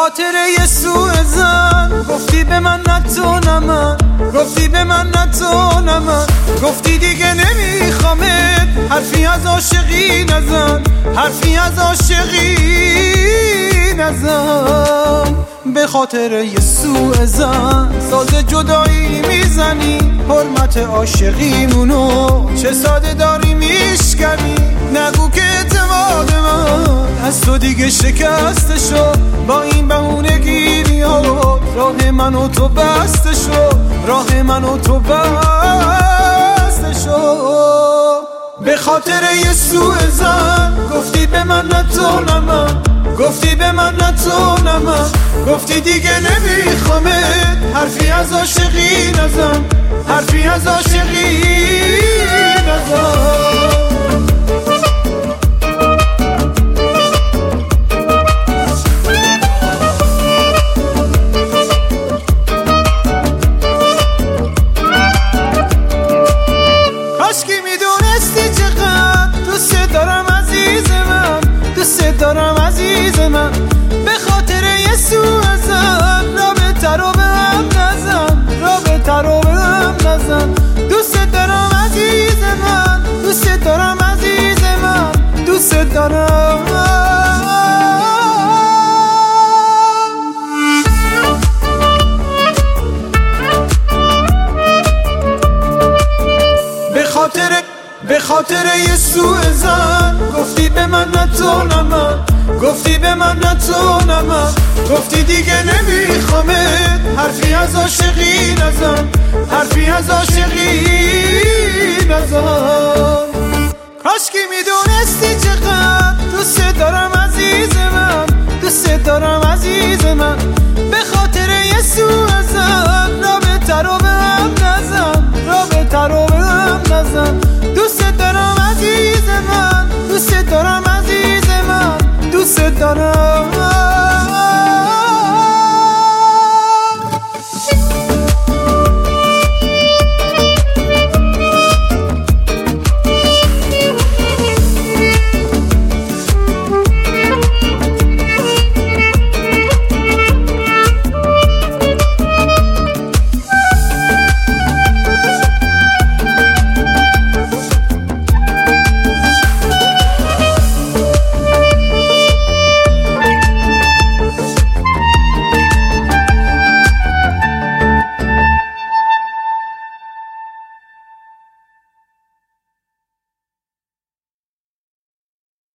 خاطر یه سوء زن گفتی به من نتونم، گفتی به من نتونم، گفتی دیگه نمیخوامت، حرفی از عاشقی نزن، حرفی از عاشقی نزن. به خاطر یه سوء زن ساز جدایی میزنی، حرمت عاشقیمونو چه ساده داری میشکنی. نگو که اعتماد من از تو دیگه شکسته شد، با این بهونه گیری ها راه من و تو بسته شد، راه من و تو بسته شد. به خاطر یه سوء زن گفتی به من نتونم، گفتی به من نتونم، گفتی دیگه نمیخوامت، حرفی از عاشقی نزن، حرفی از عاشقی نزن. کاشکی میدونستی چقدر دوست دارم عزیز من، دوست دارم عزیز من. به خاطر یه سوء زن رابطه رو به هم نزن، رابطه رو به هم نزن. دوست دارم عزیز من، دوست دارم عزیز من، دوست دارم. به خاطر یه سوء زن گفتی به من نتونم، گفتی به من نتونم، گفتی دیگه نمیخوامت، حرفی از عاشقی نزن، حرفی از عاشقی نزن. کاشکی میدونستی چقدر